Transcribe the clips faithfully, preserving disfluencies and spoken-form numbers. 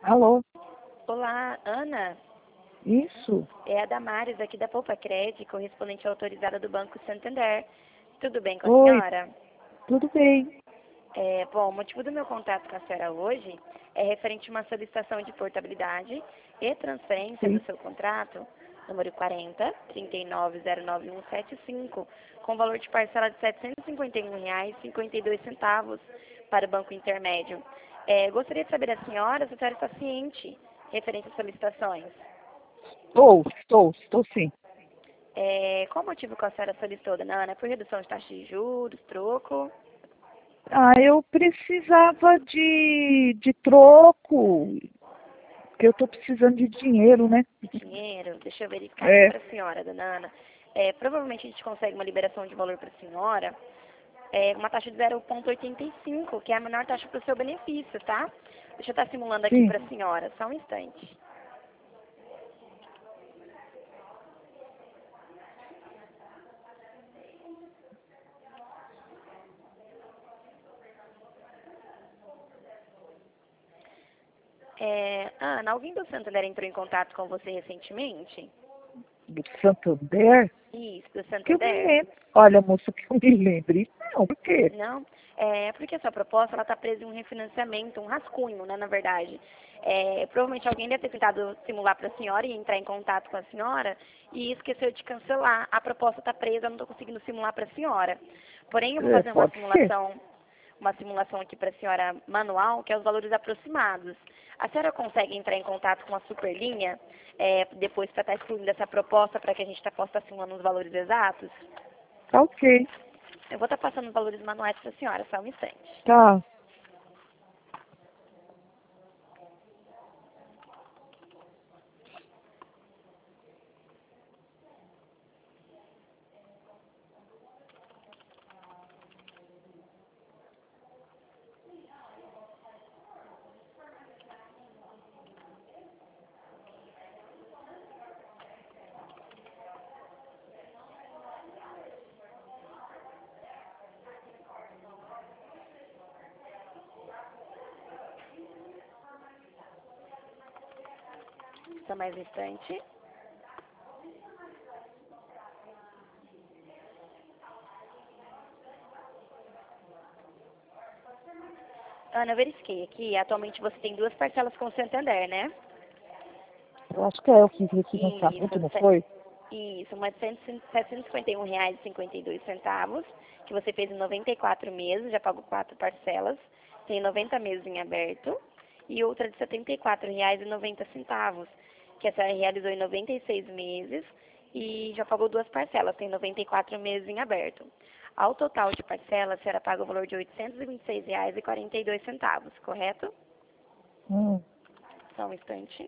Alô? Olá, Ana. Isso? É a Damares aqui da Poupa Cred, correspondente autorizada do Banco Santander. Tudo bem com a Oi, senhora? tudo bem? É, bom, o motivo do meu contato com a senhora hoje é referente a uma solicitação de portabilidade e transferência do Sim. seu contrato, número quarenta, trinta e nove zero nove um sete cinco, com valor de parcela de setecentos e cinquenta e um reais e cinquenta e dois centavos para o Banco Intermédio. É, gostaria de saber da senhora se a senhora está ciente referente às solicitações. Estou, estou, estou sim. É, qual o motivo que a senhora solicitou, dona Ana? Por redução de taxa de juros, troco, Ah, eu precisava de, de troco, porque eu estou precisando de dinheiro, né? de dinheiro? Deixa eu verificar aqui É, para a senhora, dona Ana. É, provavelmente a gente consegue uma liberação de valor para a senhora, é, uma taxa de zero vírgula oitenta e cinco, que é a menor taxa para o seu benefício, tá? Deixa eu estar simulando aqui sim. para a senhora, só um instante. É, Ana, alguém do Santander entrou em contato com você recentemente? Do Santander? Isso, do Que eu me Santander? lembro. Olha, moça, que eu me lembre. Não, por quê? Não, é porque essa proposta ela está presa em um refinanciamento, um rascunho, né, na verdade. É, provavelmente alguém deve ter tentado simular para a senhora e entrar em contato com a senhora e esqueceu de cancelar. A proposta está presa, eu não estou conseguindo simular para a senhora. Porém, eu vou É, fazer uma pode ser. simulação, uma simulação aqui para a senhora manual, que é os valores aproximados. A senhora consegue entrar em contato com a Superlinha é, depois para estar excluindo essa proposta para que a gente tá, possa estar simulando os valores exatos? Tá ok. Eu vou estar passando os valores manuais para a senhora, só um instante. Tá. Só mais um instante. Ana, eu verifiquei aqui. Atualmente você tem duas parcelas com o Santander, né? Eu acho que é, eu fiz Isso, refinanciamento, não se- foi? isso, uma de setecentos e cinquenta e um reais e cinquenta e dois centavos, que você fez em noventa e quatro meses, já pagou quatro parcelas, tem noventa meses em aberto, e outra de setenta e quatro reais e noventa centavos, que a senhora realizou em noventa e seis meses e já pagou duas parcelas, tem noventa e quatro meses em aberto. Ao total de parcelas, a senhora paga o valor de oitocentos e vinte e seis reais e quarenta e dois centavos, correto? Hum. Só um instante.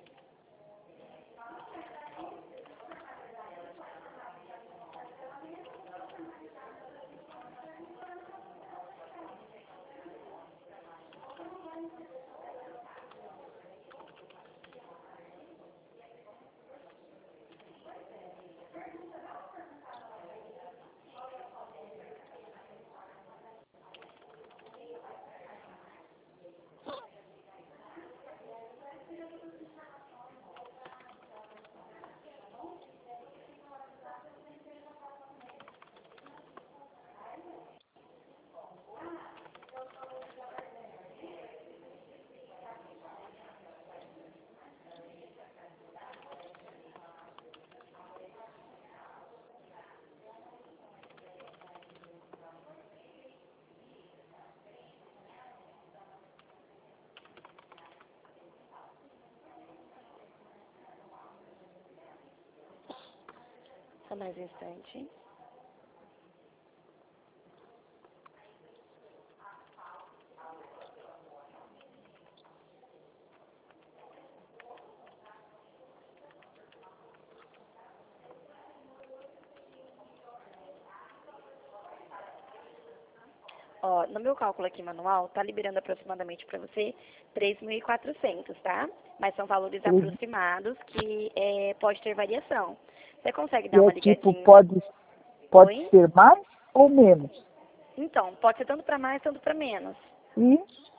Só mais um instante. Ó, no meu cálculo aqui manual, tá liberando aproximadamente para você três mil e quatrocentos, tá? Mas são valores Três. aproximados que é, pode ter variação. Você consegue E dar é uma tipo, ligadinha? pode, pode Oi? ser mais ou menos? Então, pode ser tanto para mais, tanto para menos. Isso?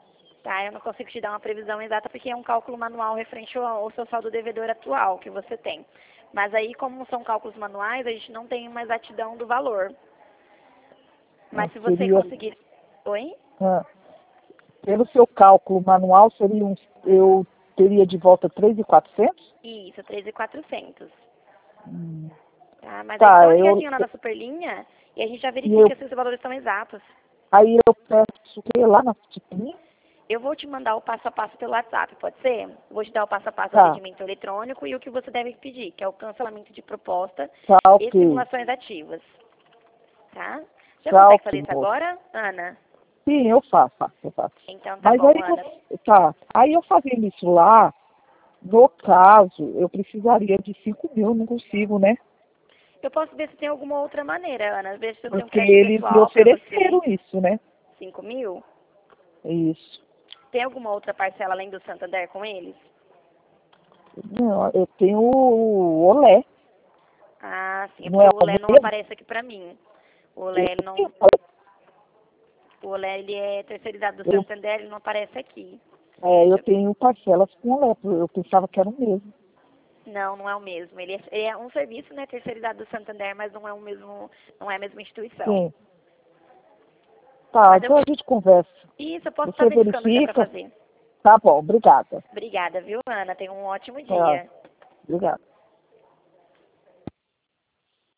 Tá? Eu não consigo te dar uma previsão exata porque é um cálculo manual referente ao, ao seu saldo devedor atual que você tem. Mas aí, como são cálculos manuais, a gente não tem uma exatidão do valor. Mas se você Seria, conseguir... Oi? ah, pelo seu cálculo manual, seria um, eu teria de volta três mil e quatrocentos? Isso, três mil e quatrocentos. Hum. Tá? Mas aí Tá, dá uma eu, ligadinha lá na Superlinha e a gente já e eu, verifica se os valores estão exatos. aí eu peço o quê? Lá na Superlinha? Eu vou te mandar o passo a passo pelo WhatsApp, pode ser? Vou te dar o passo a passo do Tá, atendimento eletrônico e o que você deve pedir, que é o cancelamento de proposta tá e ok. simulações ativas. Tá? Já Tá consegue ok, fazer isso moço. agora, Ana? Sim, eu faço, faço, eu faço. Então tá Mas bom, aí, Ana. eu, tá, aí eu fazendo isso lá, no caso, eu precisaria de cinco mil, não consigo, né? Eu posso ver se tem alguma outra maneira, Ana. Ver se eu tenho um Porque crédito eles me pessoal para ofereceram você. isso, né? Cinco mil? Isso. Tem alguma outra parcela além do Santander com eles? Não, eu tenho o Olé, Ah, sim. É não é porque o o Olé não mesmo? aparece aqui pra mim. O Eu Olé não... tenho, O Olé, ele é terceirizado do eu, Santander, ele não aparece aqui. é, eu tenho parcelas com o Olé, eu pensava que era o mesmo. Não, não é o mesmo. Ele é, ele é um serviço, né, terceirizado do Santander, mas não é o mesmo, não é a mesma instituição. Sim. Tá, Mas eu, então a gente conversa. isso, eu posso estar Você verificando o que é pra verifica? fazer. Tá bom, obrigada. Obrigada, viu, Ana? Tenha um ótimo Tá, dia. obrigada.